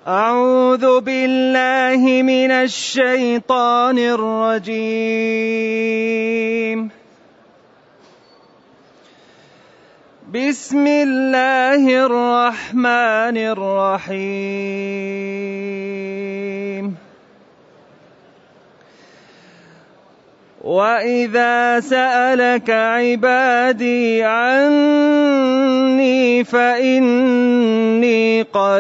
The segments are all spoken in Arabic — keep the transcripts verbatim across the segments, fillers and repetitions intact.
أعوذ بالله من الشيطان الرجيم. بسم الله الرحمن الرحيم. وإذا سألك عبادي عني فإني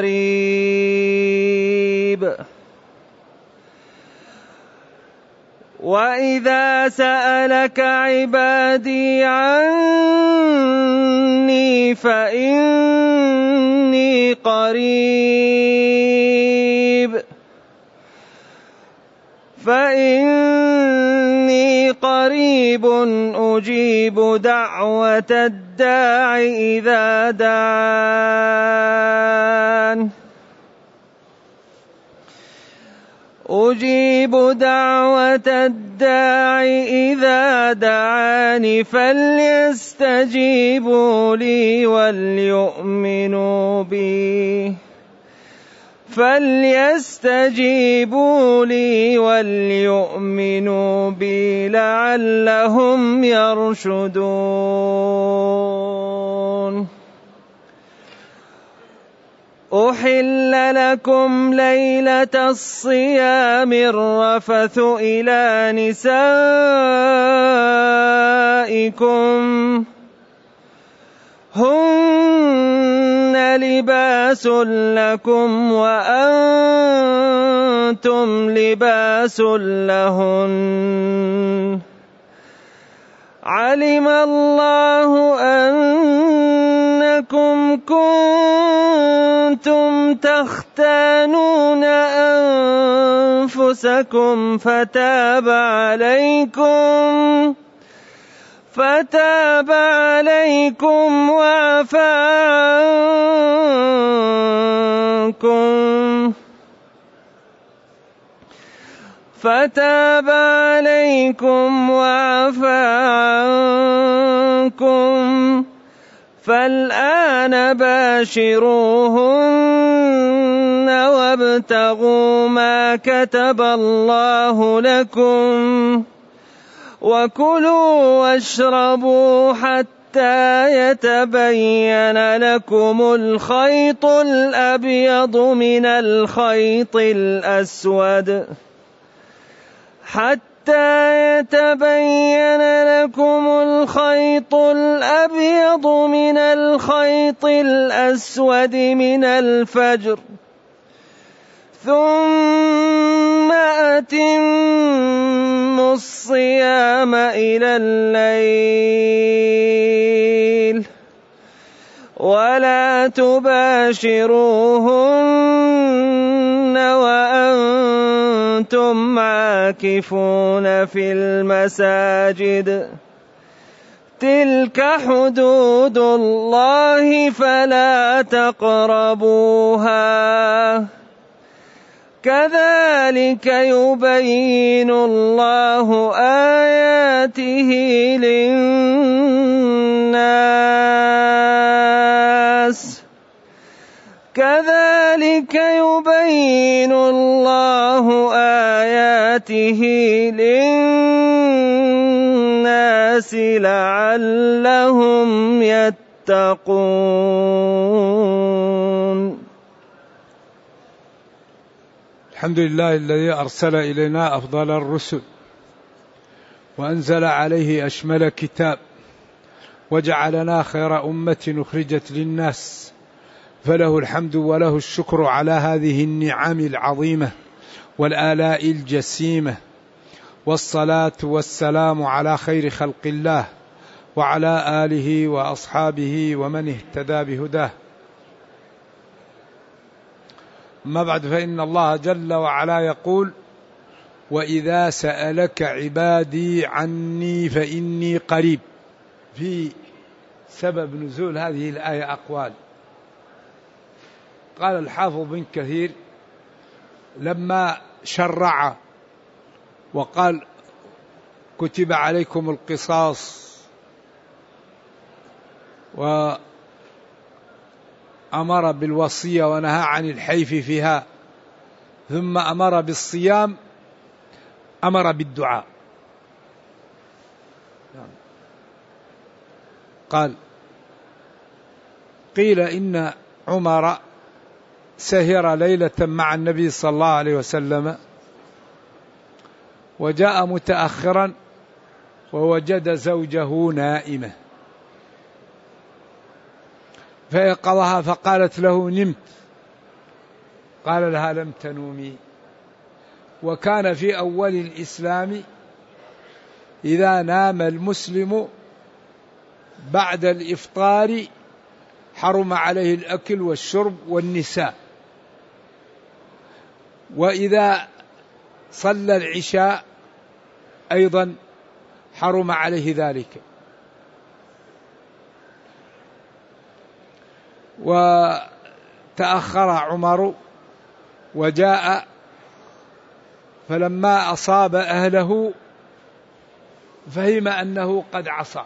قريب وإذا سألك عبادي عني فإني قريب فإني قريب أجيب دعوة الداع إذا دعان أجيب دعوة الداع إذا دعاني فليستجيبوا لي وليؤمنوا بي فليستجيبوا لي وليؤمنوا بي لعلهم يرشدون. أحل لكم ليلة الصيام الرفث إلى نسائكم هن لباس لكم وأنتم لباس لهن علم الله أنكم كنتم تختانون أنفسكم فتاب عليكم فتاب عليكم وعفى عنكم فتاب عليكم وعفى عنكم فالآن باشروهن وابتغوا ما كتب الله لكم وكلوا واشربوا حتى يتبين لكم الخيط الأبيض من الخيط الأسود حتى يتبين لكم الخيط الأبيض من الخيط الأسود من الفجر ثم أتموا الصيام إلى الليل ولا تباشروهن وأنتم عاكفون في المساجد تلك حدود الله فلا تقربوها كذلك يبين الله آياته للناس كذلك يبين الله آياته للناس لعلهم يتقون. الحمد لله الذي أرسل إلينا أفضل الرسل وأنزل عليه أشمل كتاب وجعلنا خير أمة أخرجت للناس فله الحمد وله الشكر على هذه النعم العظيمة والآلاء الجسيمة والصلاة والسلام على خير خلق الله وعلى آله وأصحابه ومن اهتدى بهداه. أما بعد فإن الله جل وعلا يقول وإذا سألك عبادي عني فإني قريب. في سبب نزول هذه الآية أقوال. قال الحافظ بن كثير لما شرع وقال كتب عليكم القصاص وأمر بالوصية ونهى عن الحيف فيها ثم أمر بالصيام أمر بالدعاء. قال قيل إن عمر سهر ليلة مع النبي صلى الله عليه وسلم وجاء متأخرا ووجد زوجه نائمة فيقظها فقالت له نمت؟ قال لها لم تنومي. وكان في أول الإسلام إذا نام المسلم بعد الإفطار حرم عليه الأكل والشرب والنساء، وإذا صلى العشاء أيضا حرم عليه ذلك. وتأخر عمر وجاء، فلما أصاب أهله فهم أنه قد عصى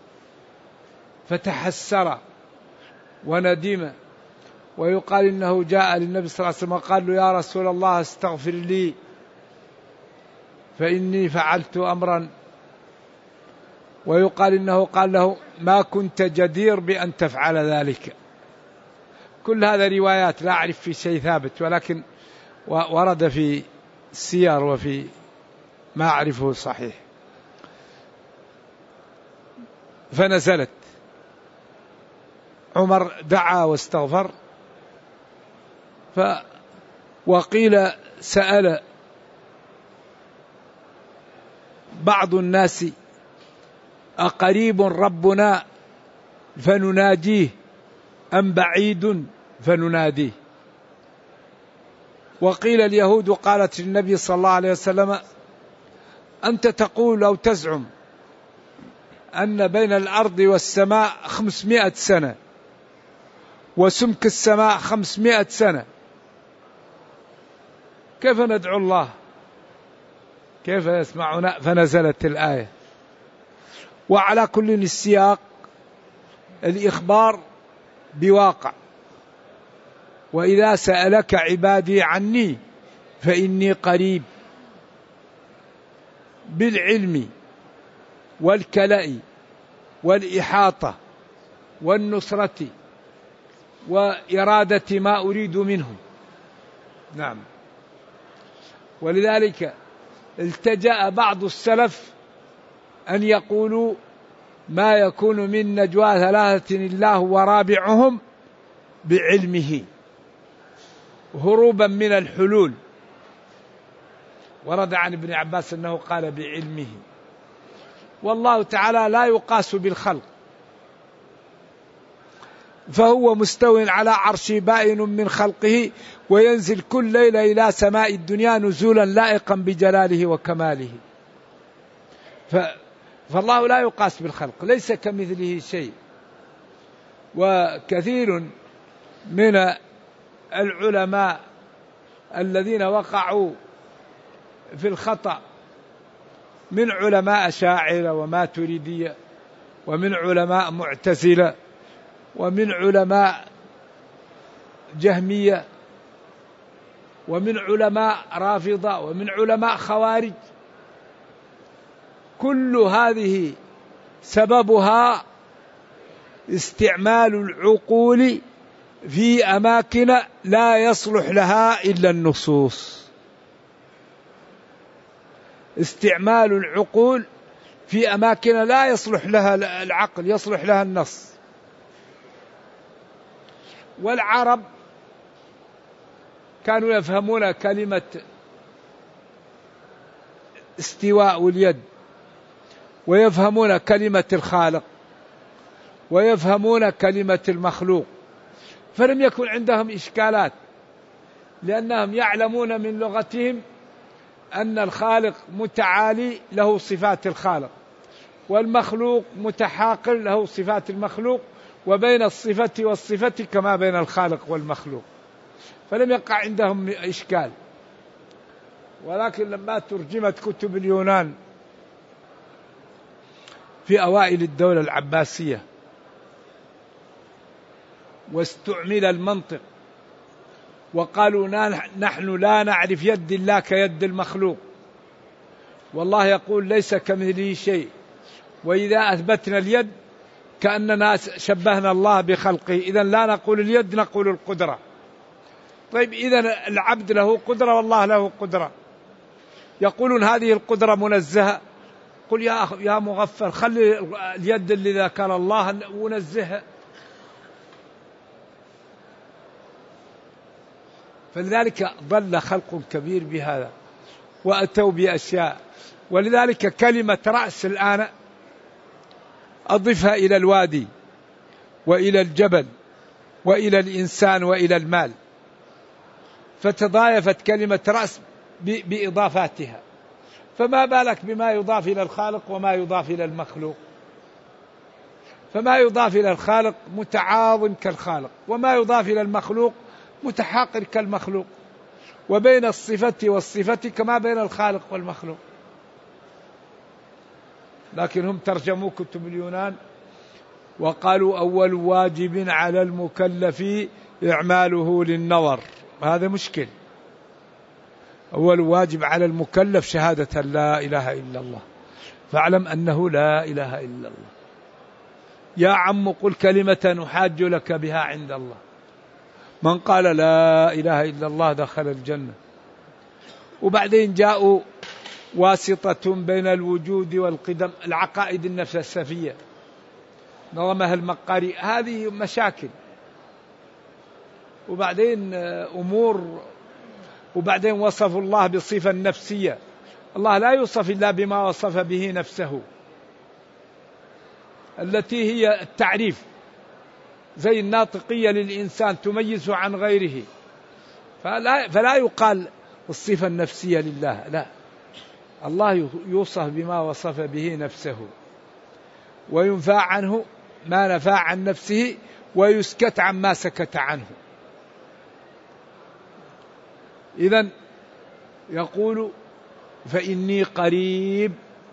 فتحسر وندم. ويقال إنه جاء للنبي صلى الله عليه وسلم وقال له يا رسول الله استغفر لي فإني فعلت أمرا، ويقال إنه قال له ما كنت جدير بأن تفعل ذلك. كل هذا روايات لا أعرف في شيء ثابت، ولكن ورد في السير وفي ما أعرفه صحيح. فنزلت، عمر دعا واستغفر. ف وقيل سأل بعض الناس أقريب ربنا فنناجيه أم بعيد فنناديه؟ وقيل اليهود قالت للنبي صلى الله عليه وسلم أنت تقول أو تزعم أن بين الأرض والسماء خمسمائة سنة وسمك السماء خمسمائة سنة، كيف ندعو الله؟ كيف يسمعنا؟ فنزلت الآية. وعلى كل السياق الإخبار بواقع. وإذا سألك عبادي عني فإني قريب، بالعلم والكلاء والإحاطة والنصرة وإرادة ما أريد منهم. نعم. ولذلك التجأ بعض السلف أن يقولوا ما يكون من نجوى ثلاثة إلا هو رابعهم بعلمه، هروبا من الحلول. ورد عن ابن عباس أنه قال بعلمه. والله تعالى لا يقاس بالخلق، فهو مستو على عرش بائن من خلقه، وينزل كل ليلة إلى سماء الدنيا نزولا لائقا بجلاله وكماله. فالله لا يقاس بالخلق، ليس كمثله شيء. وكثير من العلماء الذين وقعوا في الخطأ من علماء أشاعرة وماتريدية، ومن علماء معتزلة، ومن علماء جهمية، ومن علماء رافضة، ومن علماء خوارج، كل هذه سببها استعمال العقول في أماكن لا يصلح لها إلا النصوص. استعمال العقول في أماكن لا يصلح لها العقل، يصلح لها النص. والعرب كانوا يفهمون كلمة استواء اليد، ويفهمون كلمة الخالق، ويفهمون كلمة المخلوق، فلم يكن عندهم إشكالات، لأنهم يعلمون من لغتهم أن الخالق متعالي له صفات الخالق، والمخلوق متحاقر له صفات المخلوق، وبين الصفة والصفة كما بين الخالق والمخلوق، فلم يقع عندهم إشكال. ولكن لما ترجمت كتب اليونان في أوائل الدولة العباسية واستعمل المنطق وقالوا نحن لا نعرف يد الله كيد المخلوق، والله يقول ليس كمثله شيء، وإذا أثبتنا اليد كأننا شبهنا الله بخلقه، إذن لا نقول اليد نقول القدرة. طيب إذن العبد له قدرة والله له قدرة، يقولون هذه القدرة منزهة. قل يا يا مغفل خلي اليد اللي ذكر الله ونزهها. فلذلك ضل خلق كبير بهذا وأتوا بأشياء. ولذلك كلمة رأس الآن أضفها إلى الوادي وإلى الجبل وإلى الإنسان وإلى المال، فتضايفت كلمة رأس بإضافاتها، فما بالك بما يضاف إلى الخالق وما يضاف إلى المخلوق. فما يضاف إلى الخالق متعاظم كالخالق، وما يضاف إلى المخلوق متحاقر كالمخلوق، وبين الصفة والصفة كما بين الخالق والمخلوق. لكن هم ترجموا كتب اليونان وقالوا أول واجب على المكلف إعماله للنظر، هذا مشكل. أول واجب على المكلف شهادة لا إله إلا الله، فاعلم أنه لا إله إلا الله. يا عم قل كلمة نحاج لك بها عند الله، من قال لا إله إلا الله دخل الجنة. وبعدين جاءوا واسطة بين الوجود والقدم، العقائد النفسية نظمها المقاري، هذه مشاكل. وبعدين أمور، وبعدين وصفوا الله بصفة نفسية، الله لا يوصف إلا بما وصف به نفسه التي هي التعريف، زي الناطقية للإنسان تميزه عن غيره، فلا, فلا يقال الصفة النفسية لله، لا، الله يوصف بما وصف به نفسه، وينفى عنه ما نفى عن نفسه، ويسكت عما سكت عنه. إذن يقول فإني قريب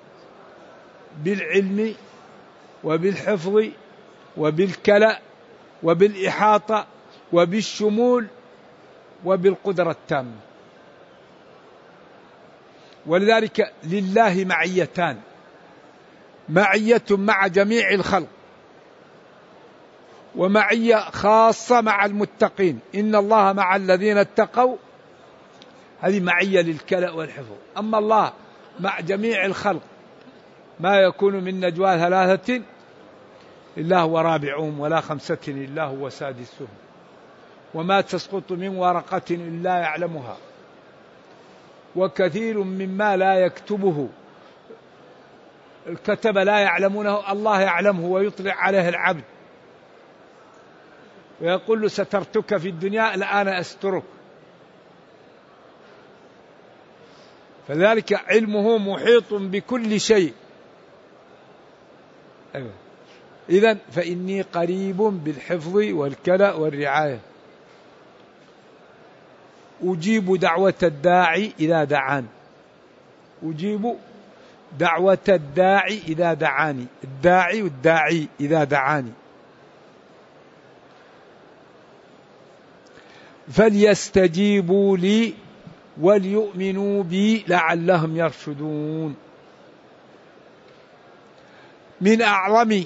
بالعلم وبالحفظ وبالكلأ وبالإحاطة وبالشمول وبالقدرة التامة. ولذلك لله معيتان، معية مع جميع الخلق، ومعية خاصة مع المتقين، إن الله مع الذين اتقوا، هذه معية للكلأ والحفظ. أما الله مع جميع الخلق، ما يكون من نجوى ثلاثة إلا هو رابعهم ولا خمسة إلا هو سادسهم وما تسقط من ورقة إلا يعلمها وكثير مما لا يكتبه الكتب لا يعلمونه الله يعلمه ويطلع عليه العبد ويقول له سترتك في الدنيا الآن أسترك. فذلك علمه محيط بكل شيء. أيوة. إذن فإني قريب بالحفظ والكلأ والرعاية، أجيب دعوة الداعي إذا دعان، أجيب دعوة الداعي إذا دعاني، الداعي والداعي إذا دعاني. فليستجيبوا لي وليؤمنوا بي لعلهم يرشدون. من أعظم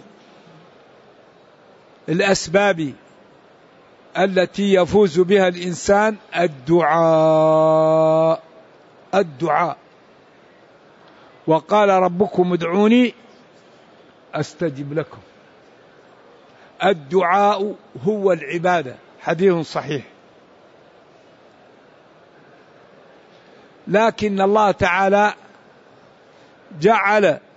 الأسباب التي يفوز بها الإنسان الدعاء، الدعاء. وقال ربكم ادعوني أستجب لكم. الدعاء هو العبادة، حديث صحيح. لكن الله تعالى جعل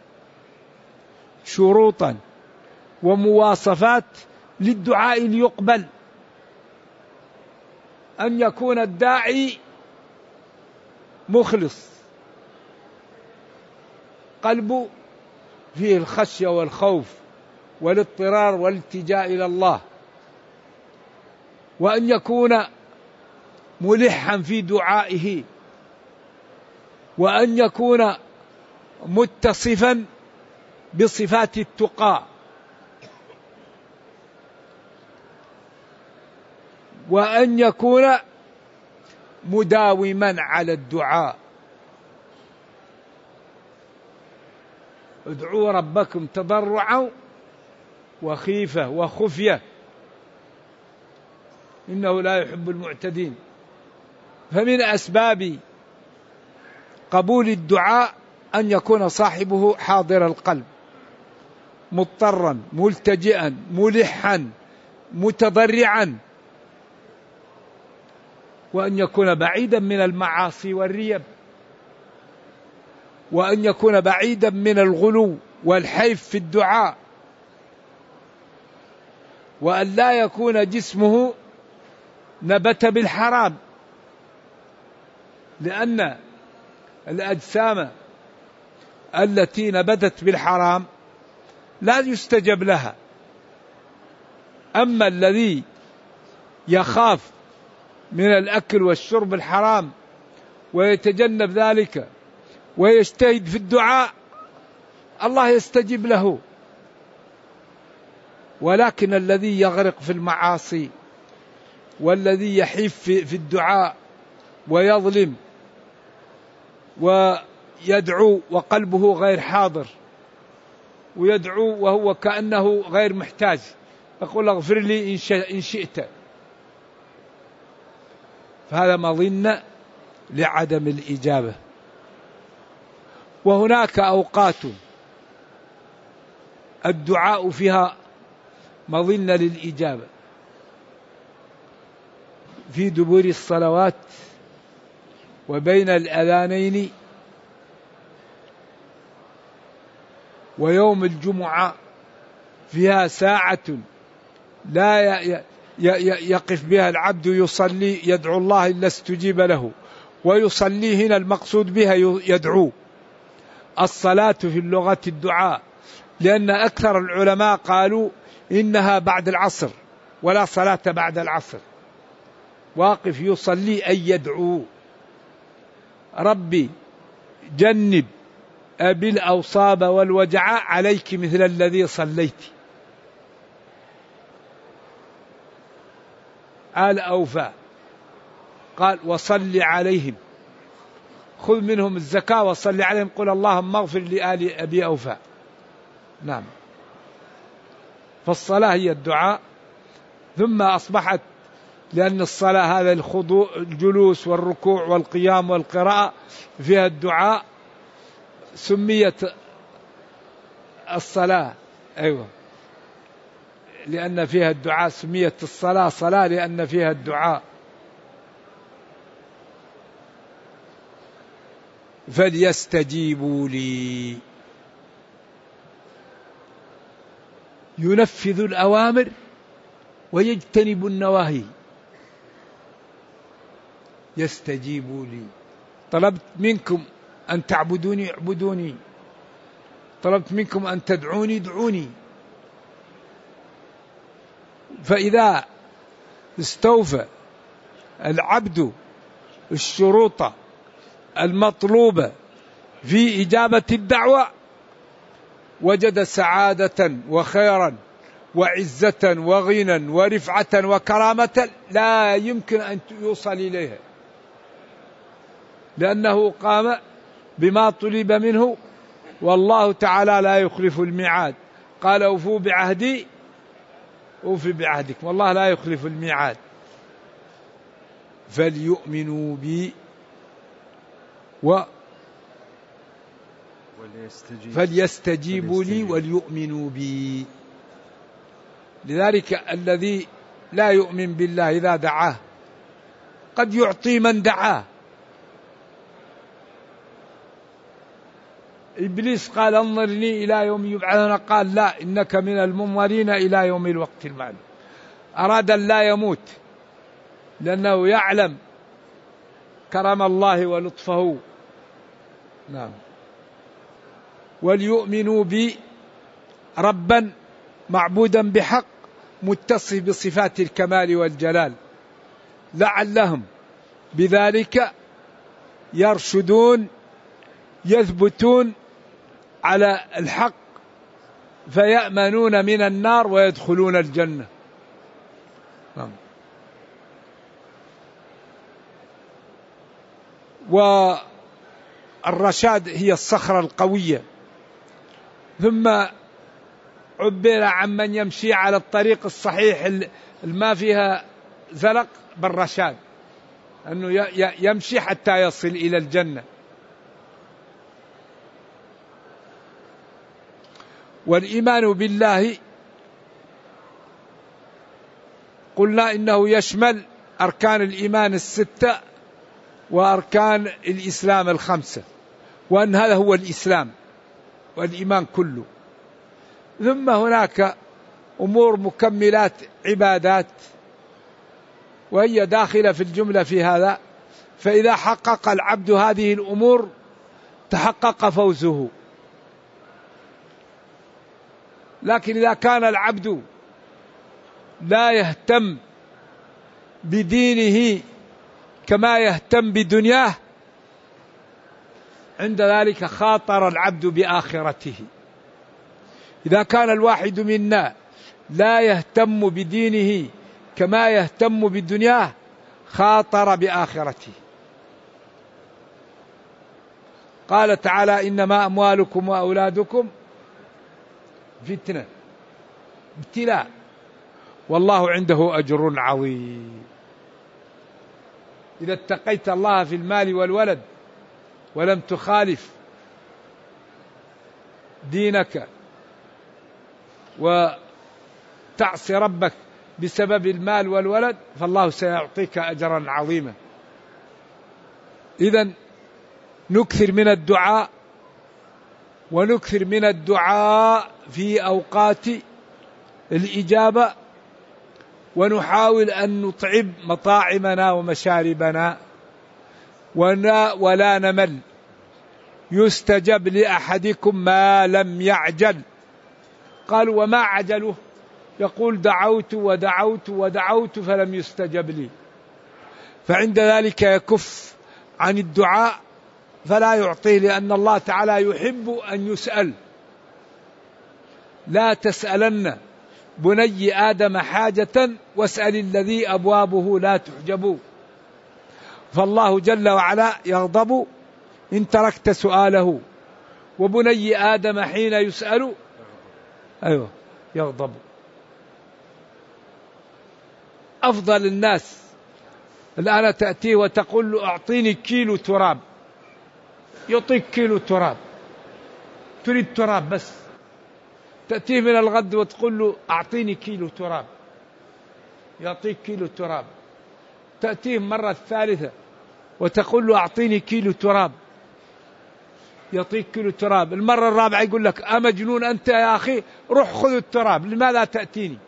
شروطا ومواصفات للدعاء ليقبل، أن يكون الداعي مخلص، قلبه فيه الخشية والخوف والاضطرار والالتجاء إلى الله، وأن يكون ملحا في دعائه، وأن يكون متصفا بصفات التقى، وأن يكون مداوما على الدعاء. ادعوا ربكم تضرعا وخيفة وخفية إنه لا يحب المعتدين. فمن أسباب قبول الدعاء أن يكون صاحبه حاضر القلب، مضطرا ملتجئا ملحا متضرعا، وأن يكون بعيدا من المعاصي والريب، وأن يكون بعيدا من الغلو والحيف في الدعاء، وأن لا يكون جسمه نبت بالحرام، لأن الأجسام التي نبتت بالحرام لا يستجب لها. أما الذي يخاف من الأكل والشرب الحرام ويتجنب ذلك ويجتهد في الدعاء الله يستجيب له. ولكن الذي يغرق في المعاصي والذي يحيف في الدعاء ويظلم ويدعو وقلبه غير حاضر، ويدعو وهو كأنه غير محتاج، يقول اغفر لي إن شئت، فهذا مظنة لعدم الإجابة. وهناك أوقات الدعاء فيها مظنة للإجابة، في دبور الصلوات وبين الأذانين ويوم الجمعة فيها ساعة لا يقف بها العبد يصلي يدعو الله إلا استجيب له. ويصلي هنا المقصود بها يدعو. الصلاة في اللغة الدعاء، لأن أكثر العلماء قالوا إنها بعد العصر ولا صلاة بعد العصر. واقف يصلي أي يدعو. ربي جنب أبي الأوصاب والوجعاء عليك مثل الذي صليت. آل أوفى قال وصل عليهم، خذ منهم الزكاة وصل عليهم، قل اللهم اغفر لآل أبي أوفى. نعم. فالصلاة هي الدعاء، ثم أصبحت لأن الصلاة هذا الخضوع الجلوس والركوع والقيام والقراءة فيها الدعاء، سميت الصلاة أيوة لأن فيها الدعاء، سميت الصلاة صلاة لأن فيها الدعاء. فليستجيبوا لي، ينفذ الأوامر ويجتنب النواهي. يستجيبوا لي، طلبت منكم أن تعبدوني اعبدوني، طلبت منكم أن تدعوني ادعوني. فإذا استوفى العبد الشروط المطلوبة في إجابة الدعوة وجد سعادة وخيرا وعزة وغنى ورفعة وكرامة لا يمكن أن يوصل إليها، لأنه قام بما طلب منه، والله تعالى لا يخلف الميعاد. قال أوفوا بعهدي أوفي بعهدكم، والله لا يخلف الميعاد. فليؤمنوا بي و فليستجيبوا لي وليؤمنوا بي. لذلك الذي لا يؤمن بالله إذا دعاه قد يعطي من دعاه. إبليس قال انظرني إلى يوم يبعثون، قال لا إنك من المنظرين إلى يوم الوقت المعلوم. أراد أن لا يموت لأنه يعلم كرم الله ولطفه. نعم. وليؤمنوا بي ربا معبودا بحق متصف بصفات الكمال والجلال، لعلهم بذلك يرشدون يثبتون على الحق فيأمنون من النار ويدخلون الجنة. نعم. والرشاد هي الصخرة القوية. ثم عبر عن من يمشي على الطريق الصحيح ما فيها زلق بالرشاد، أنه يمشي حتى يصل إلى الجنة. والإيمان بالله قلنا إنه يشمل أركان الإيمان الستة وأركان الإسلام الخمسة، وأن هذا هو الإسلام والإيمان كله. ثم هناك أمور مكملات عبادات وهي داخلة في الجملة في هذا. فإذا حقق العبد هذه الأمور تحقق فوزه. لكن إذا كان العبد لا يهتم بدينه كما يهتم بدنياه، عند ذلك خاطر العبد بآخرته. إذا كان الواحد منا لا يهتم بدينه كما يهتم بدنياه خاطر بآخرته. قال تعالى: إنما أموالكم وأولادكم فتنة، ابتلاء، والله عنده أجر عظيم. إذا اتقيت الله في المال والولد ولم تخالف دينك وتعصي ربك بسبب المال والولد فالله سيعطيك أجرا عظيما. إذن نكثر من الدعاء، ونكثر من الدعاء في أوقات الإجابة، ونحاول أن نطعم مطاعمنا ومشاربنا ولا نمل. يستجب لأحدكم ما لم يعجل. قال: وما عجله؟ يقول: دعوت ودعوت ودعوت فلم يستجب لي. فعند ذلك يكف عن الدعاء فلا يعطيه، لأن الله تعالى يحب أن يسأل. لا تسألن بني آدم حاجة واسأل الذي أبوابه لا تحجب. فالله جل وعلا يغضب إن تركت سؤاله، وبني آدم حين يسأل أيوه يغضب. أفضل الناس الآن تأتيه وتقول له: أعطيني كيلو تراب، يعطيك كيلو تراب. تريد تراب بس. تأتيه من الغد وتقول له: أعطيني كيلو تراب، يعطيك كيلو تراب. تأتيه مرة الثالثة وتقول له: أعطيني كيلو تراب، يعطيك كيلو تراب. المرة الرابعة يقول لك: أمجنون أنت يا أخي، روح خذ التراب، لماذا تأتيني؟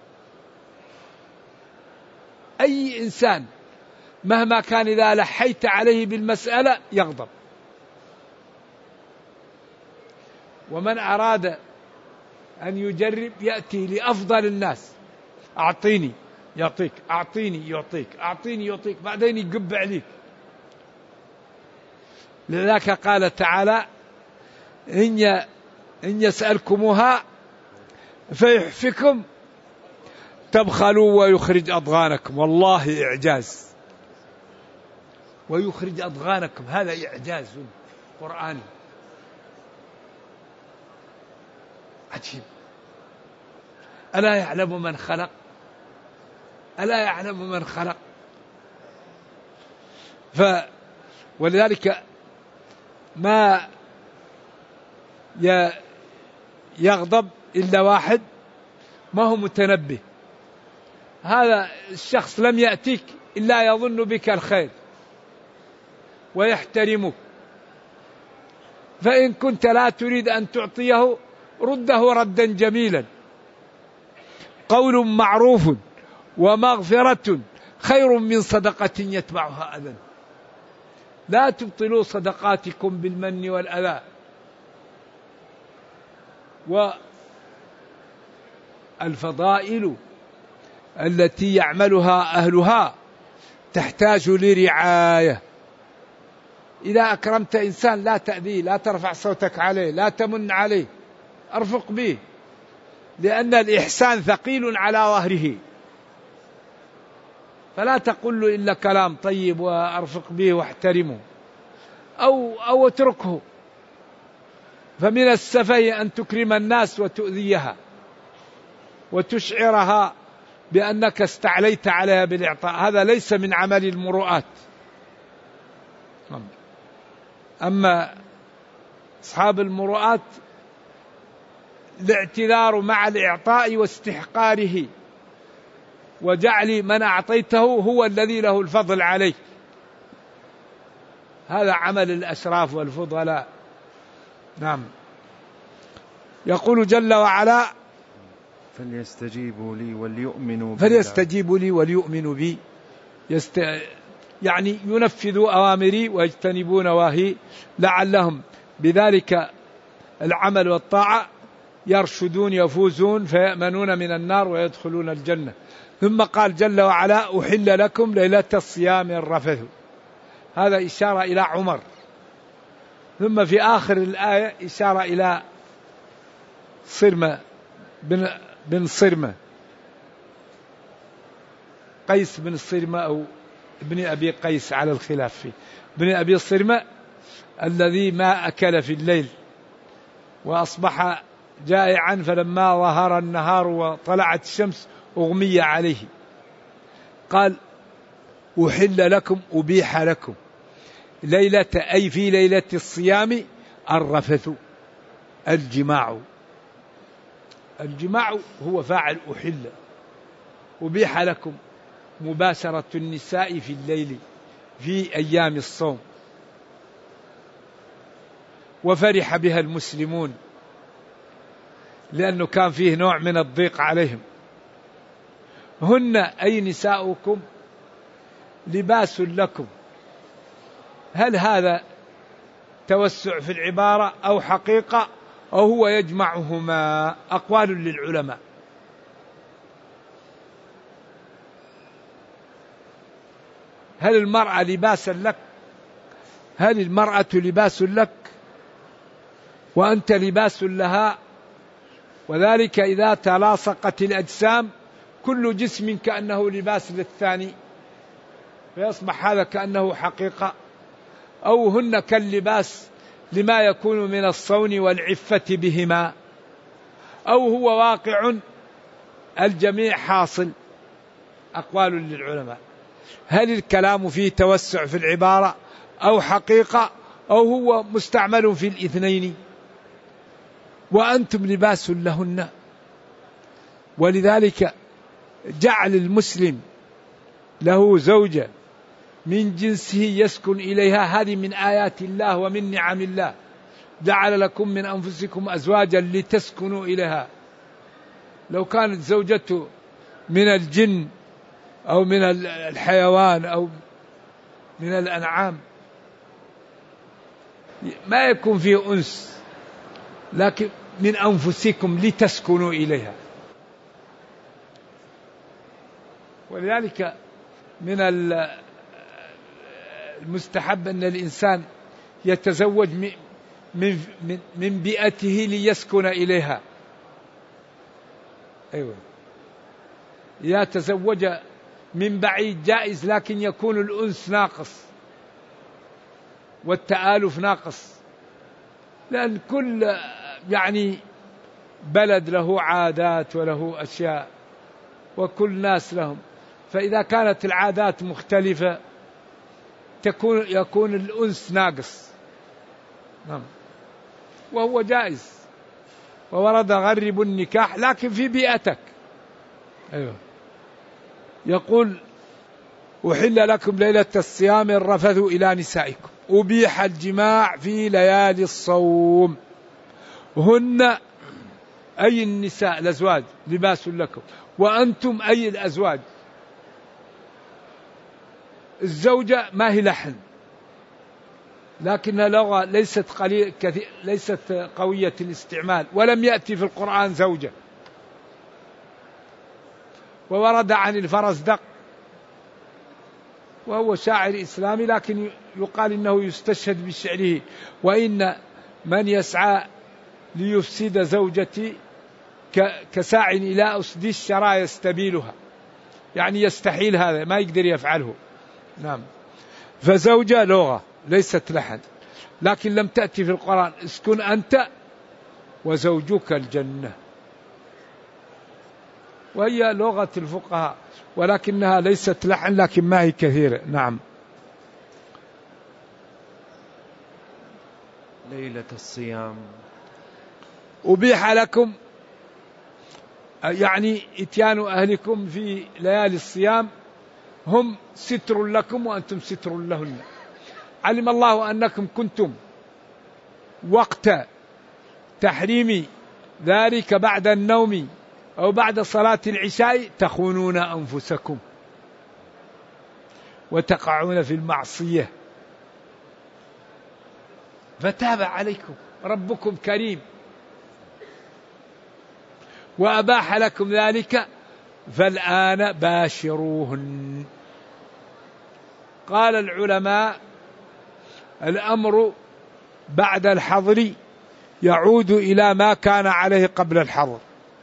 أي إنسان مهما كان إذا لحيت عليه بالمسألة يغضب. ومن أراد أن يجرب يأتي لأفضل الناس: أعطيني يعطيك، أعطيني يعطيك، أعطيني يعطيك، بعدين يقب عليك. لذلك قال تعالى: إن إن يسألكموها فيحفكم تبخلوا ويخرج أضغانكم. والله إعجاز، ويخرج أضغانكم، هذا إعجاز قرآني عجيب. ألا يعلم من خلق؟ ألا يعلم من خلق؟ ف ولذلك ما يغضب إلا واحد ما هو متنبه. هذا الشخص لم يأتيك إلا يظن بك الخير ويحترمك، فإن كنت لا تريد أن تعطيه رده ردا جميلا. قول معروف ومغفرة خير من صدقة يتبعها أذى. لا تبطلوا صدقاتكم بالمن والأذى. والفضائل التي يعملها أهلها تحتاج لرعاية. إذا أكرمت إنسان لا تأذيه، لا ترفع صوتك عليه، لا تمن عليه، أرفق به، لأن الإحسان ثقيل على ظهره. فلا تقل له إلا كلام طيب وأرفق به واحترمه. أو, أو اتركه. فمن السفه أن تكرم الناس وتؤذيها وتشعرها بأنك استعليت عليها بالإعطاء، هذا ليس من عمل المروءات. أما أصحاب المروءات الاعتذار مع الإعطاء واستحقاره وجعل من أعطيته هو الذي له الفضل عليك، هذا عمل الأشراف والفضلاء. نعم. يقول جل وعلا فليستجيبوا لي وليؤمنوا بي فليستجيبوا لي وليؤمنوا بي، يست... يعني ينفذوا أوامري ويجتنبوا نواهي لعلهم بذلك العمل والطاعة يرشدون يفوزون فيأمنون من النار ويدخلون الجنة. ثم قال جل وعلا أحل لكم ليلة الصيام الرفث، هذا إشارة إلى عمر. ثم في آخر الآية إشارة إلى صرمة بن, بن صرمة قيس بن صرمة أو ابن أبي قيس على الخلاف فيه، ابن أبي صرمة الذي ما أكل في الليل وأصبح جائعا، فلما ظهر النهار وطلعت الشمس أغمي عليه. قال أحل لكم أبيح لكم ليلة، أي في ليلة الصيام، الرفث الجماع. الجماع هو فاعل أحل. أبيح لكم مباشرة النساء في الليل في أيام الصوم، وفرح بها المسلمون لأنه كان فيه نوع من الضيق عليهم. هن أي نساؤكم لباس لكم. هل هذا توسع في العبارة أو حقيقة أو هو يجمعهما؟ أقوال للعلماء. هل المرأة لباس لك؟ هل المرأة لباس لك وأنت لباس لها؟ وذلك إذا تلاصقت الأجسام كل جسم كأنه لباس للثاني، فيصبح هذا كأنه حقيقة. أو هن كاللباس لما يكون من الصون والعفة بهما، أو هو واقع الجميع حاصل. أقوال للعلماء. هل الكلام فيه توسع في العبارة أو حقيقة أو هو مستعمل في الاثنين؟ وأنتم لباس لهن. ولذلك جعل المسلم له زوجة من جنسه يسكن إليها، هذه من آيات الله ومن نعم الله. جعل لكم من أنفسكم أزواجا لتسكنوا إليها. لو كانت زوجته من الجن أو من الحيوان أو من الأنعام ما يكون فيه أنس، لكن من أنفسكم لتسكنوا إليها. ولذلك من المستحب أن الإنسان يتزوج من من بيئته ليسكن إليها. أيوة، يتزوج من بعيد جائز، لكن يكون الأنس ناقص والتآلف ناقص، لأن كل يعني بلد له عادات وله أشياء وكل ناس لهم. فإذا كانت العادات مختلفة تكون يكون الأنس ناقص. نعم. وهو جائز وورد غرب النكاح لكن في بيئتك. أيوه. يقول أحل لكم ليلة الصيام الرفث إلى نسائكم. أبيح الجماع في ليالي الصوم. هن أي النساء الأزواج لباس لكم، وأنتم أي الأزواج. الزوجة ما هي لحن، لكنها لغة ليست قليل كثير، ليست قوية الاستعمال، ولم يأتي في القرآن زوجة. وورد عن الفرزدق وهو شاعر إسلامي، لكن يقال إنه يستشهد بشعره: وإن من يسعى ليفسد زوجتي كساع إلى أسد الشرى يستبيلها، يعني يستحيل هذا، ما يقدر يفعله. نعم. فزوجة لغة ليست لحن. لكن لم تأتي في القرآن. اسكن أنت وزوجك الجنة، وهي لغة الفقهاء ولكنها ليست لحن لكن ما هي كثيرة. نعم. ليلة الصيام أبيح لكم يعني إتيان أهلكم في ليالي الصيام، هم ستر لكم وأنتم ستر لهن. علم الله أنكم كنتم وقت تحريم ذلك بعد النوم أو بعد صلاة العشاء تخونون أنفسكم وتقعون في المعصية، فتاب عليكم ربكم كريم وأباح لكم ذلك، فالآن باشروهن. قال العلماء الأمر بعد الحظر يعود إلى ما كان عليه قبل الحظر،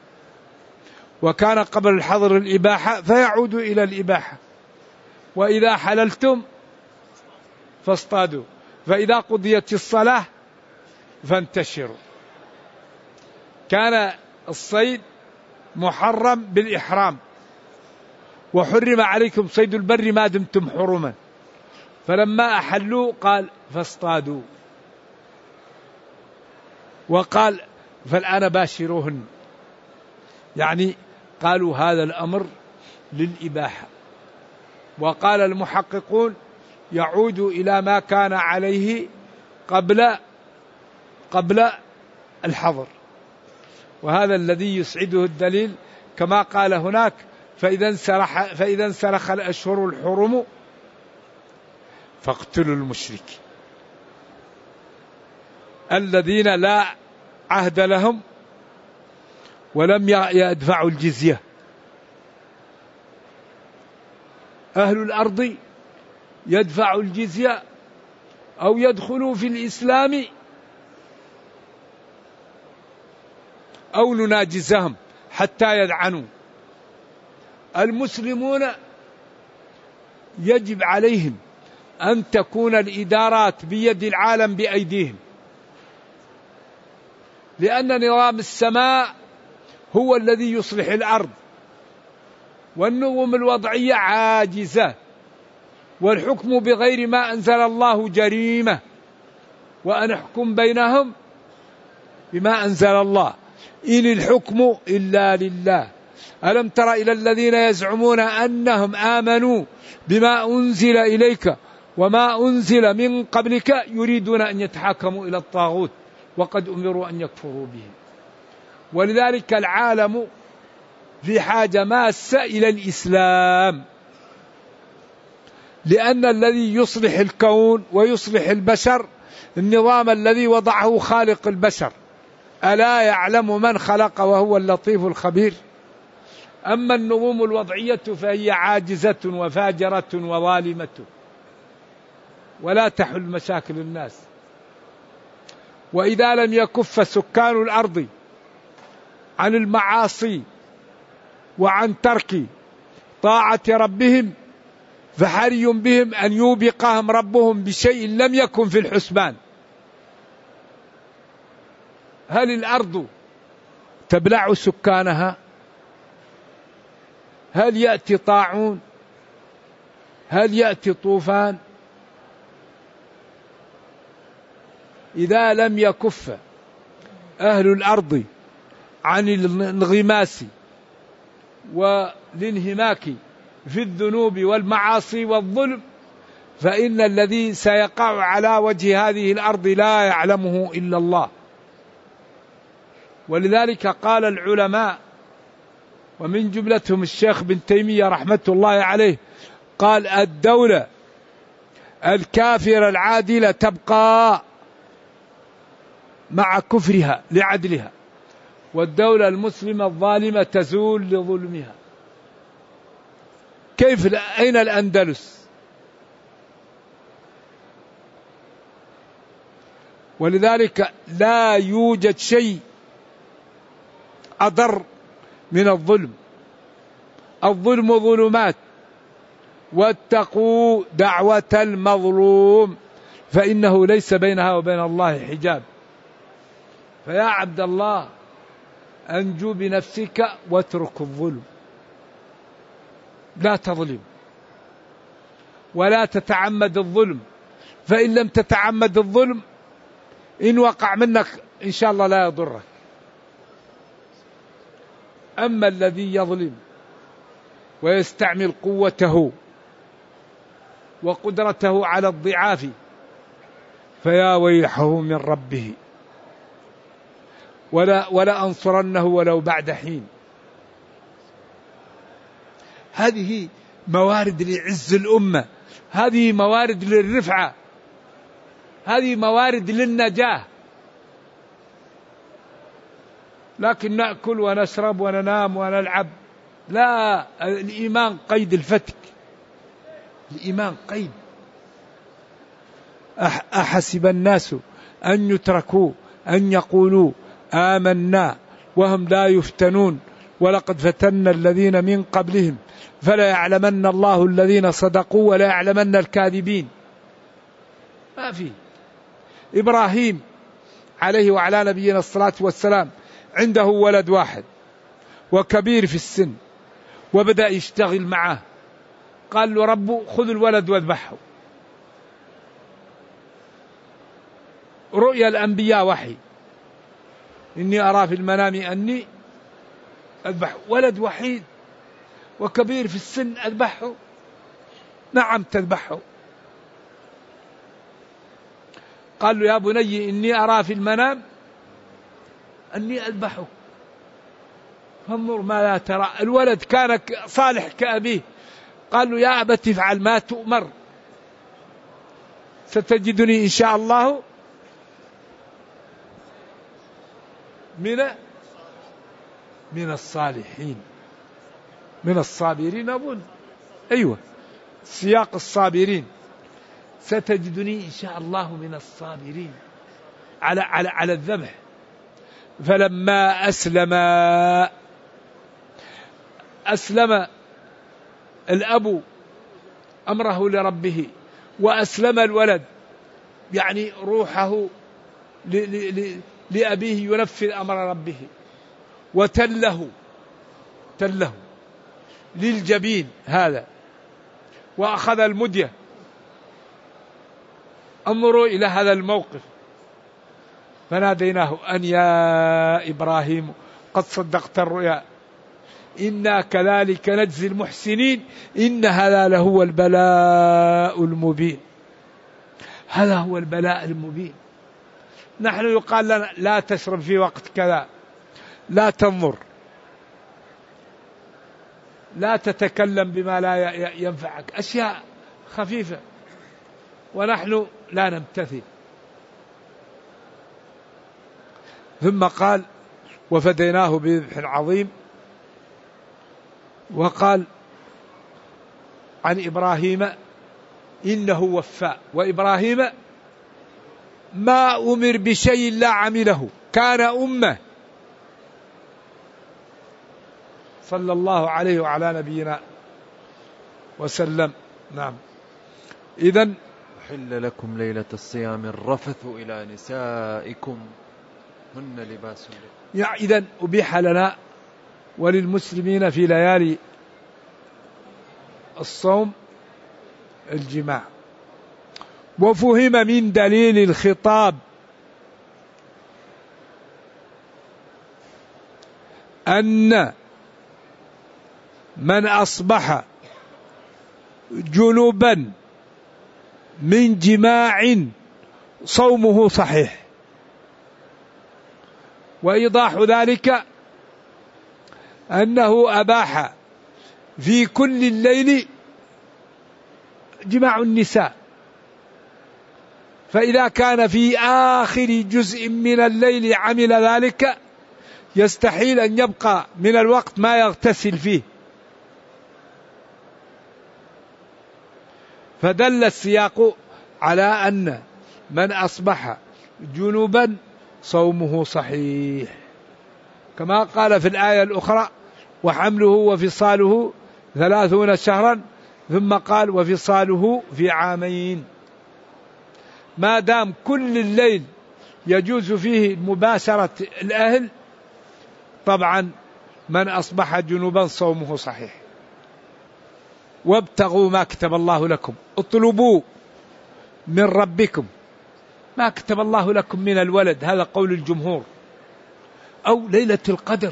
وكان قبل الحظر الإباحة فيعود إلى الإباحة. وإذا حللتم فاصطادوا، فإذا قضيت الصلاة فانتشروا. كان الصيد محرم بالإحرام، وحرم عليكم صيد البر ما دمتم حرما، فلما أحلوا قال فاصطادوا، وقال فالآن باشروهن، يعني قالوا هذا الأمر للإباحة. وقال المحققون يعود إلى ما كان عليه قبل قبل الحظر، وهذا الذي يسعده الدليل كما قال هناك فإذا انسلخ فإذا انسلخ الأشهر الحرم فاقتلوا المشركين الذين لا عهد لهم ولم يدفعوا الجزية. أهل الأرض يدفعوا الجزية أو يدخلوا في الإسلام أو نناجزهم حتى يدعنوا. المسلمون يجب عليهم أن تكون الإدارات بيد العالم بأيديهم، لأن نظام السماء هو الذي يصلح الأرض، والنظم الوضعية عاجزة، والحكم بغير ما أنزل الله جريمة، وأن أحكم بينهم بما أنزل الله، إن الحكم إلا لله. ألم تر إلى الذين يزعمون أنهم آمنوا بما أنزل إليك وما أنزل من قبلك يريدون أن يتحاكموا إلى الطاغوت وقد أمروا أن يكفروا به. ولذلك العالم في حاجة ماسة إلى الإسلام، لأن الذي يصلح الكون ويصلح البشر النظام الذي وضعه خالق البشر. ألا يعلم من خلق وهو اللطيف الخبير؟ أما النظم الوضعية فهي عاجزة وفاجرة وظالمة ولا تحل مشاكل الناس. وإذا لم يكف سكان الأرض عن المعاصي وعن ترك طاعة ربهم فحري بهم أن يوبقهم ربهم بشيء لم يكن في الحسبان. هل الأرض تبلع سكانها؟ هل يأتي طاعون؟ هل يأتي طوفان؟ إذا لم يكف أهل الأرض عن الانغماس والانهماك في الذنوب والمعاصي والظلم فإن الذي سيقع على وجه هذه الأرض لا يعلمه إلا الله. ولذلك قال العلماء ومن جملتهم الشيخ بن تيمية رحمة الله عليه قال الدولة الكافرة العادلة تبقى مع كفرها لعدلها، والدولة المسلمة الظالمة تزول لظلمها. كيف؟ أين الأندلس؟ ولذلك لا يوجد شيء أضر من الظلم. الظلم ظلمات واتقوا دعوة المظلوم فإنه ليس بينها وبين الله حجاب. فيا عبد الله أنجو بنفسك واترك الظلم، لا تظلم ولا تتعمد الظلم، فإن لم تتعمد الظلم إن وقع منك إن شاء الله لا يضرك. أما الذي يظلم ويستعمل قوته وقدرته على الضعاف فيا ويحه من ربه، ولا, ولا أنصرنه ولو بعد حين. هذه موارد لعز الأمة، هذه موارد للرفعة، هذه موارد للنجاة. لكن نأكل ونشرب وننام ونلعب، لا، الإيمان قيد الفتك، الإيمان قيد. أحسب الناس أن يتركوا أن يقولوا آمنا وهم لا يفتنون ولقد فتنا الذين من قبلهم فلا يعلمن الله الذين صدقوا ولا يعلمن الكاذبين. ما في. إبراهيم عليه وعلى نبينا الصلاة والسلام عنده ولد واحد وكبير في السن، وبدأ يشتغل معه، قال له ربه خذ الولد واذبحه. رؤيا الأنبياء وحي، إني أرى في المنام أني أذبح ولد وحيد وكبير في السن، أذبحه؟ نعم تذبحه. قال له يا بني إني أرى في المنام أني أذبحه فانظر ما لا ترى. الولد كان صالح كأبيه، قال له يا أبت افعل ما تؤمر ستجدني إن شاء الله من من الصالحين من الصابرين. أظن أيوة سياق الصابرين، ستجدني إن شاء الله من الصابرين على على على الذبح. فلما أسلم أسلم الأب أمره لربه وأسلم الولد، يعني روحه لأبيه ينفذ أمر ربه، وتله تله للجبين هذا، وأخذ المدية. انظروا إلى هذا الموقف. فناديناه أن يا إبراهيم قد صدقت الرؤيا إنا كذلك نجزي المحسنين إن هذا لهو البلاء المبين. هذا هو البلاء المبين. نحن يقال لنا لا تشرب في وقت كذا، لا تنظر، لا تتكلم بما لا ينفعك، أشياء خفيفة، ونحن لا نمتثل. ثم قال وفديناه بذبح عظيم. وقال عن إبراهيم إنه وفاء، وإبراهيم ما أمر بشيء لا عمله، كان أمة صلى الله عليه وعلى نبينا وسلم. نعم. إذن أحل لكم ليلة الصيام الرفث إلى نسائكم هن لباس لكم. يعني إذن أبيح لنا وللمسلمين في ليالي الصوم الجماع. وفهم من دليل الخطاب أن من أصبح جنوبا من جماع صومه صحيح. وإيضاح ذلك أنه أباح في كل الليل جماع النساء، فإذا كان في آخر جزء من الليل عمل ذلك يستحيل أن يبقى من الوقت ما يغتسل فيه. فدل السياق على أن من أصبح جنوبا صومه صحيح، كما قال في الآية الأخرى وحمله وفصاله ثلاثون شهرا، ثم قال وفصاله في عامين. ما دام كل الليل يجوز فيه مباشرة الأهل، طبعا من أصبح جنوبا صومه صحيح. وابتغوا ما كتب الله لكم، اطلبوا من ربكم ما كتب الله لكم من الولد، هذا قول الجمهور، أو ليلة القدر،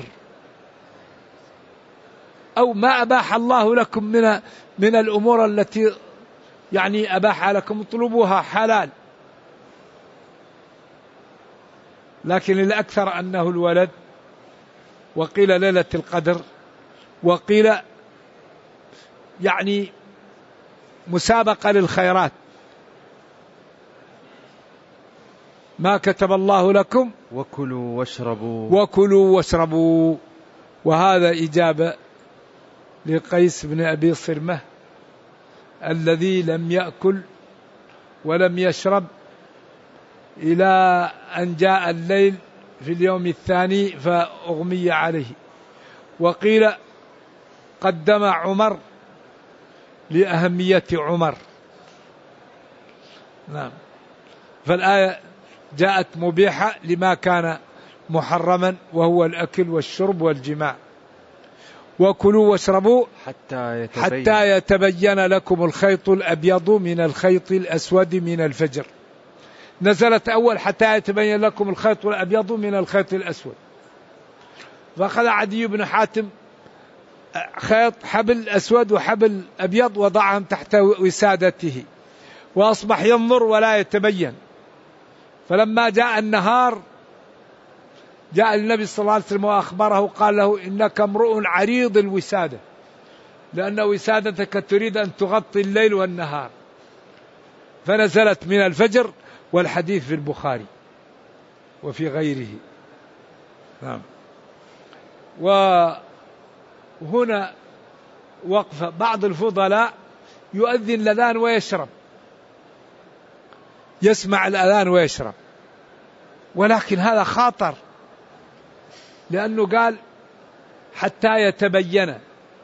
أو ما أباح الله لكم من من الأمور التي يعني أباح لكم، اطلبوها حلال. لكن الأكثر أنه الولد، وقيل ليلة القدر، وقيل يعني مسابقة للخيرات، ما كتب الله لكم وكلوا واشربوا وكلوا واشربوا. وهذا إجابة لقيس بن أبي صرمة الذي لم يأكل ولم يشرب إلى أن جاء الليل في اليوم الثاني فأغمي عليه. وقيل قدم عمر لأهمية عمر. نعم. فالآية جاءت مبيحة لما كان محرما وهو الأكل والشرب والجماع. وكلوا واشربوا حتى يتبين, حتى يتبين لكم الخيط الأبيض من الخيط الأسود من الفجر. نزلت أول حتى يتبين لكم الخيط الأبيض من الخيط الأسود، فأخذ عدي بن حاتم خيط حبل أسود وحبل أبيض وضعهم تحت وسادته، وأصبح ينظر ولا يتبين. فلما جاء النهار جاء النبي صلى الله عليه وسلم وأخبره، قال له إنك امرؤ عريض الوسادة، لأن وسادتك تريد أن تغطي الليل والنهار. فنزلت من الفجر، والحديث في البخاري وفي غيره. نعم. وهنا وقفة، بعض الفضلاء يؤذن الأذان ويشرب، يسمع الأذان ويشرب، ولكن هذا خاطر، لأنه قال حتى يتبين،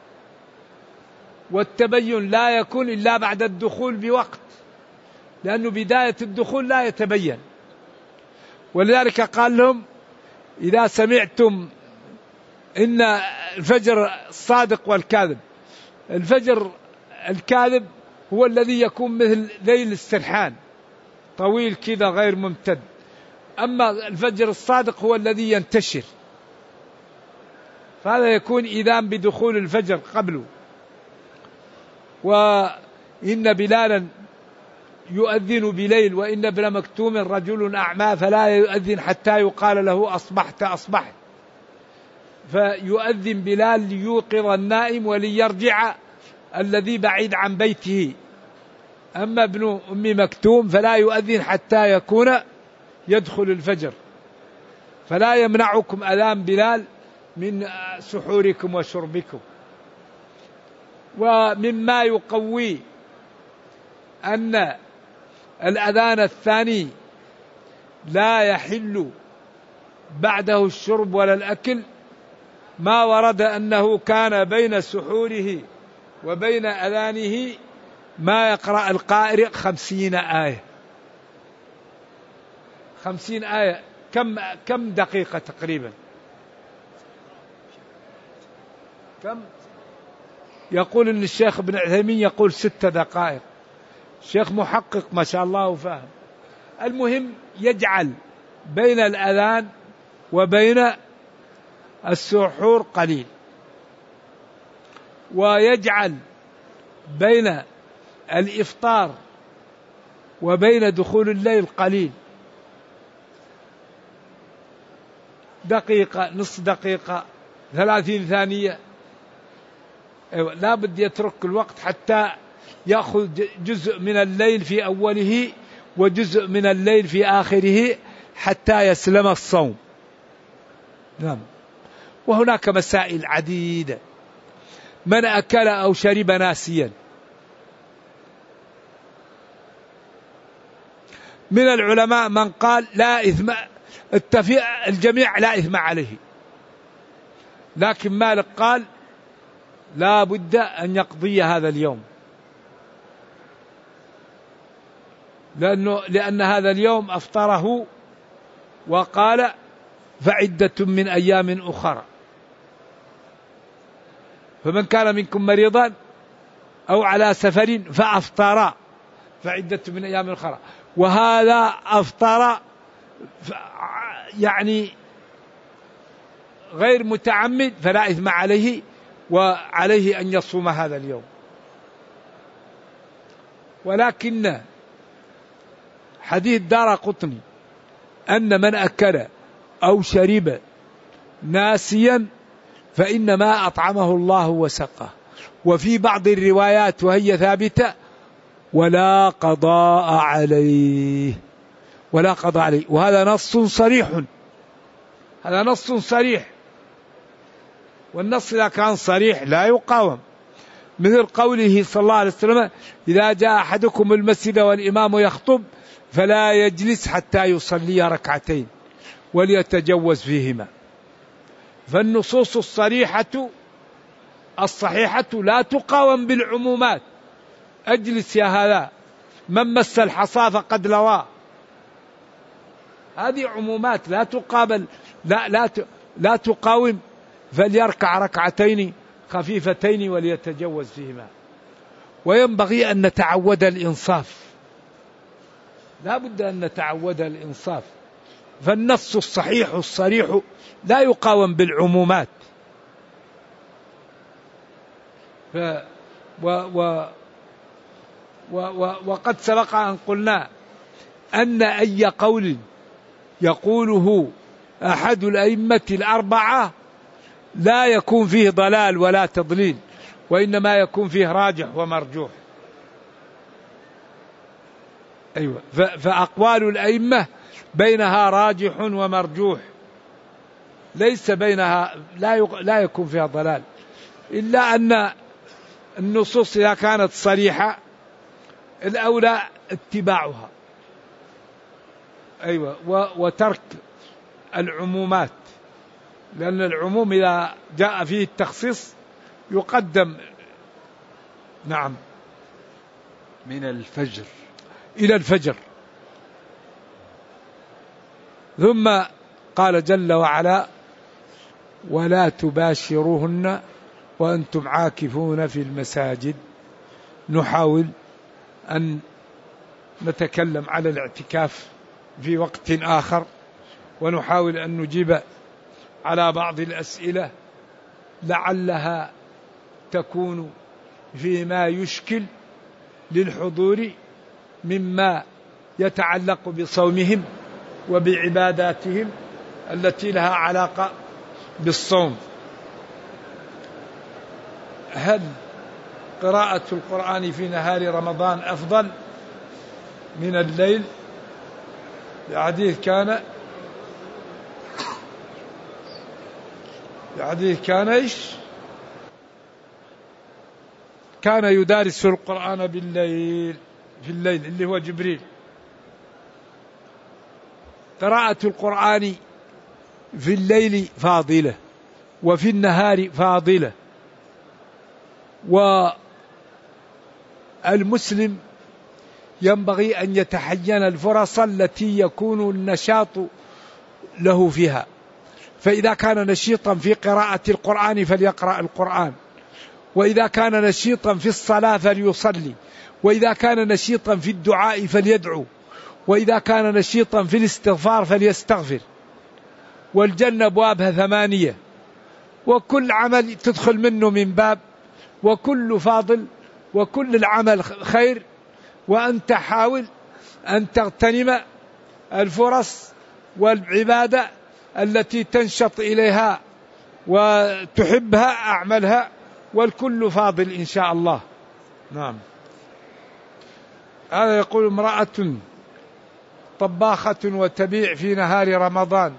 والتبين لا يكون إلا بعد الدخول بوقت، لأنه بداية الدخول لا يتبين. ولذلك قال لهم إذا سمعتم إن الفجر الصادق والكاذب، الفجر الكاذب هو الذي يكون مثل ليل السرحان طويل كذا غير ممتد، أما الفجر الصادق هو الذي ينتشر، فهذا يكون إذان بدخول الفجر قبله. وإن بلالا يؤذن بليل، وإن ابن مكتوم رجل أعمى فلا يؤذن حتى يقال له أصبحت أصبحت، فيؤذن بلال ليوقظ النائم وليرجع الذي بعيد عن بيته. أما ابن أم مكتوم فلا يؤذن حتى يكون يدخل الفجر، فلا يمنعكم أذان بلال من سحوركم وشربكم. ومما يقوي أن الأذان الثاني لا يحل بعده الشرب ولا الأكل ما ورد أنه كان بين سحوره وبين أذانه ما يقرأ القارئ خمسين آية. خمسين آية كم كم دقيقة تقريبا؟ كم؟ يقول إن الشيخ ابن عثيمين يقول ست دقائق، شيخ محقق ما شاء الله وفاهم. المهم يجعل بين الأذان وبين السحور قليل، ويجعل بين الإفطار وبين دخول الليل قليل، دقيقة، نصف دقيقة، ثلاثين ثانية. أيوة، لا بد يترك الوقت حتى يأخذ جزء من الليل في أوله وجزء من الليل في آخره حتى يسلم الصوم. نعم. وهناك مسائل عديدة. من أكل أو شرب ناسيا، من العلماء من قال لا إثم، اتفق الجميع لا إثم عليه، لكن مالك قال لا بد أن يقضي هذا اليوم. لأنه لأن هذا اليوم أفطره وقال فعدة من أيام أخرى. فمن كان منكم مريضا أو على سفر فأفطر فعدة من أيام أخرى، وهذا أفطر يعني غير متعمد فلا إثم عليه، وعليه أن يصوم هذا اليوم. ولكن حديث دارقطني أن من أكل أو شرب ناسيا فإنما أطعمه الله وسقه، وفي بعض الروايات وهي ثابتة ولا قضاء عليه، ولا قضاء عليه، وهذا نص صريح، هذا نص صريح، والنص إذا كان صريح لا يقاوم، مثل قوله صلى الله عليه وسلم إذا جاء أحدكم المسجد والإمام يخطب فلا يجلس حتى يصلي ركعتين وليتجوز فيهما. فالنصوص الصريحة الصحيحة لا تقاوم بالعمومات، أجلس يا هذا من مس الحصى فقد لوى، هذه عمومات لا تقابل، لا لا لا تقاوم. فليركع ركعتين خفيفتين وليتجوز فيهما. وينبغي أن نتعود الإنصاف، لا بد أن نتعود الإنصاف. فالنص الصحيح الصريح لا يقاوم بالعمومات. ف و و و و وقد سبق أن قلنا أن أي قول يقوله أحد الأئمة الأربعة لا يكون فيه ضلال ولا تضليل، وإنما يكون فيه راجح ومرجوح. أيوة. فأقوال الأئمة بينها راجح ومرجوح، ليس بينها لا لا يكون فيها ضلال، إلا أن النصوص إذا كانت صريحة الأولى اتباعها، أيوة، وترك العمومات، لأن العموم إذا جاء فيه التخصيص يقدم. نعم. من الفجر إلى الفجر. ثم قال جل وعلا ولا تباشروهن وأنتم عاكفون في المساجد. نحاول أن نتكلم على الاعتكاف في وقت آخر، ونحاول أن نجيب على بعض الأسئلة لعلها تكون فيما يشكل للحضور مما يتعلق بصومهم وبعباداتهم التي لها علاقة بالصوم. هل قراءة القرآن في نهار رمضان أفضل من الليل؟ الحديث كان الحديث كان إيش؟ كان يدارس القرآن بالليل، في الليل اللي هو جبريل. قراءة القرآن في الليل فاضلة وفي النهار فاضلة، والمسلم ينبغي أن يتحين الفرص التي يكون النشاط له فيها. فإذا كان نشيطا في قراءة القرآن فليقرأ القرآن، وإذا كان نشيطا في الصلاة فليصلي، وإذا كان نشيطا في الدعاء فليدعو، وإذا كان نشيطا في الاستغفار فليستغفر. والجنة أبوابها ثمانية، وكل عمل تدخل منه من باب، وكل فاضل، وكل العمل خير. وأنت حاول أن تغتنم الفرص والعبادة التي تنشط إليها وتحبها أعملها، والكل فاضل إن شاء الله. نعم. هذا يقول امرأة طباخة وتبيع في نهار رمضان،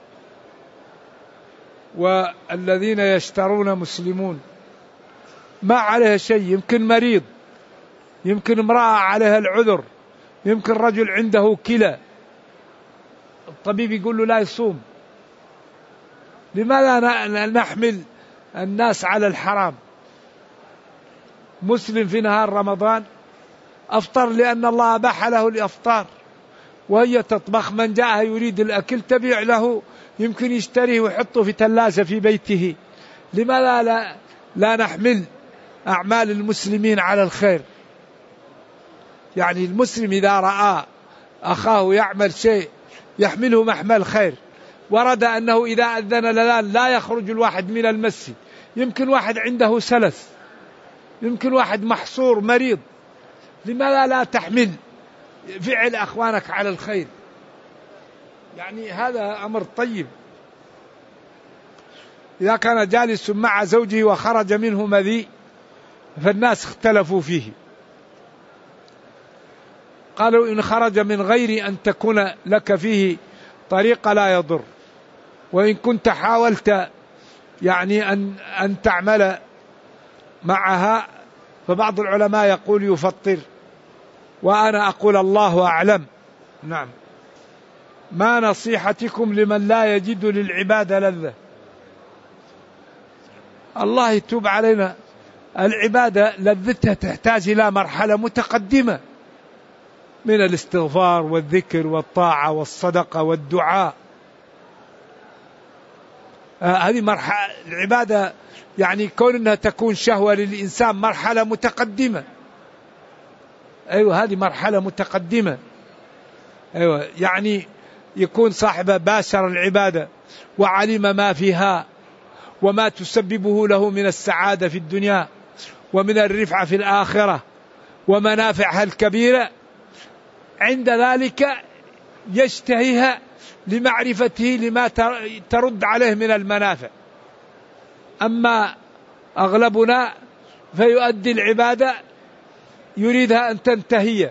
والذين يشترون مسلمون، ما عليها شيء، يمكن مريض، يمكن امرأة عليها العذر، يمكن رجل عنده كلى، الطبيب يقول له لا يصوم. لماذا نحمل الناس على الحرام؟ مسلم في نهار رمضان أفطر لأن الله أباح له الإفطار، وهي تطبخ، من جاءها يريد الأكل تبيع له، يمكن يشتريه ويحطه في ثلاجة في بيته. لماذا لا, لا نحمل أعمال المسلمين على الخير؟ يعني المسلم إذا رأى أخاه يعمل شيء يحمله محمل خير. ورد أنه إذا أذن الأذان لا يخرج الواحد من المسجد، يمكن واحد عنده سلس، يمكن واحد محصور مريض، لماذا لا تحمل فعل أخوانك على الخير؟ يعني هذا أمر طيب. إذا كان جالس مع زوجه وخرج منه مذي فالناس اختلفوا فيه، قالوا إن خرج من غير أن تكون لك فيه طريقة لا يضر، وإن كنت حاولت يعني أن, أن تعمل معها فبعض العلماء يقول يفطر، وأنا أقول الله أعلم. نعم. ما نصيحتكم لمن لا يجد للعبادة لذة؟ الله يتوب علينا. العبادة لذتها تحتاج إلى مرحلة متقدمة من الاستغفار والذكر والطاعة والصدقة والدعاء. آه هذه مرحلة العبادة، يعني كون أنها تكون شهوة للإنسان مرحلة متقدمة. أيوة هذه مرحلة متقدمة. أيوة يعني يكون صاحبه باشر العبادة وعلم ما فيها وما تسببه له من السعادة في الدنيا ومن الرفعة في الآخرة ومنافعها الكبيرة، عند ذلك يشتهيها لمعرفته لما ترد عليه من المنافع. أما أغلبنا فيؤدي العبادة يريدها أن تنتهي.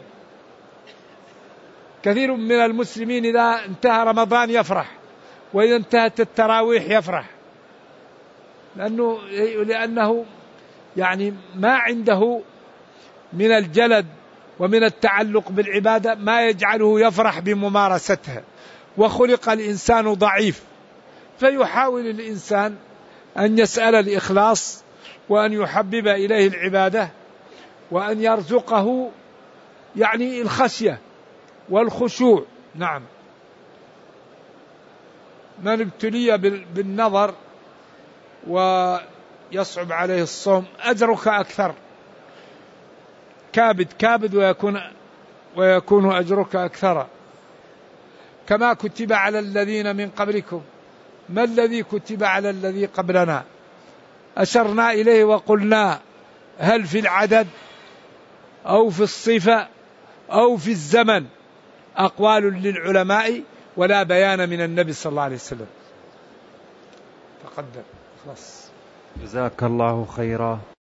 كثير من المسلمين إذا انتهى رمضان يفرح، وإذا انتهت التراويح يفرح، لأنه, لأنه يعني ما عنده من الجلد ومن التعلق بالعبادة ما يجعله يفرح بممارستها. وخلق الإنسان ضعيف، فيحاول الإنسان أن يسأل الإخلاص وأن يحبب إليه العبادة وأن يرزقه يعني الخشية والخشوع. نعم. من ابتلي بالنظر ويصعب عليه الصوم أجرك أكثر، كابد كابد ويكون, ويكون أجرك أكثر. كما كتب على الذين من قبلكم. ما الذي كتب على الذي قبلنا؟ أشرنا إليه وقلنا هل في العدد أو في الصفة أو في الزمن؟ أقوال للعلماء ولا بيان من النبي صلى الله عليه وسلم. تقدم. خلاص. جزاك الله خيرا.